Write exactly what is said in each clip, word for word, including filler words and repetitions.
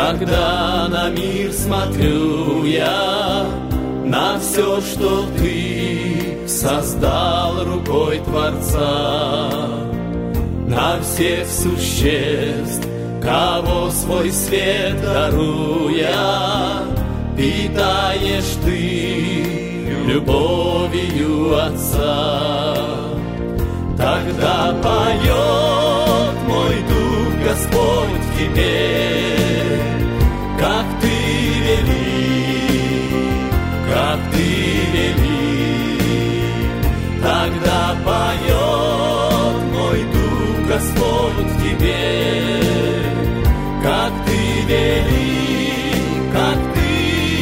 Когда на мир смотрю я, на все, что ты создал рукой Творца, на всех существ, кого свой свет даруя, питаешь ты любовью Отца. Тогда поет мой дух, Господь, тебе, как ты вели, как ты вели. Тогда поет мой дух, Господь, тебе, как ты вели, как ты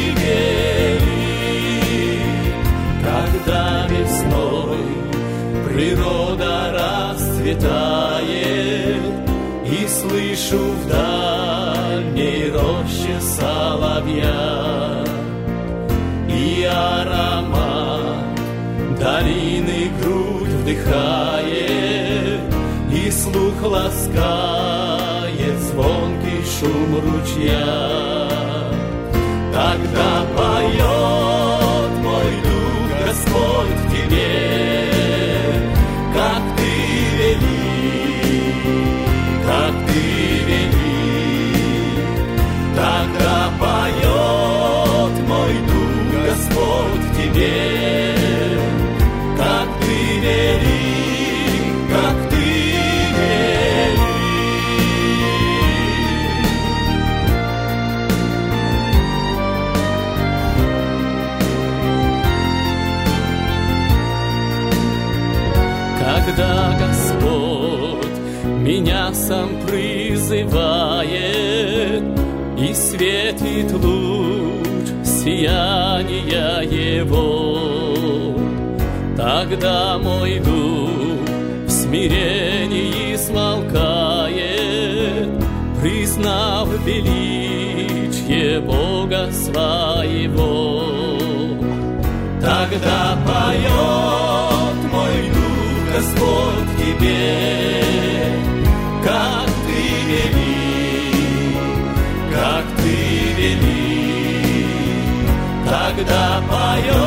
вели. Когда весной природа расцветает, и слышу в дальней роще соловья, и аромат долины грудь вдыхает, и слух ласкает звонкий шум ручья. Тогда поет мой дух, Господь, тебе, как ты вели, как ты вели. Тогда поет мой дух, Господь, тебе, как ты вели, как ты вели. Когда Господь меня сам призывает, и светит луч сияния Его, тогда мой дух в смирении смолкает, признав величие Бога своего. Тогда поет мой дух, Господь, тебе, как ты вели, как ты вели. Тогда поет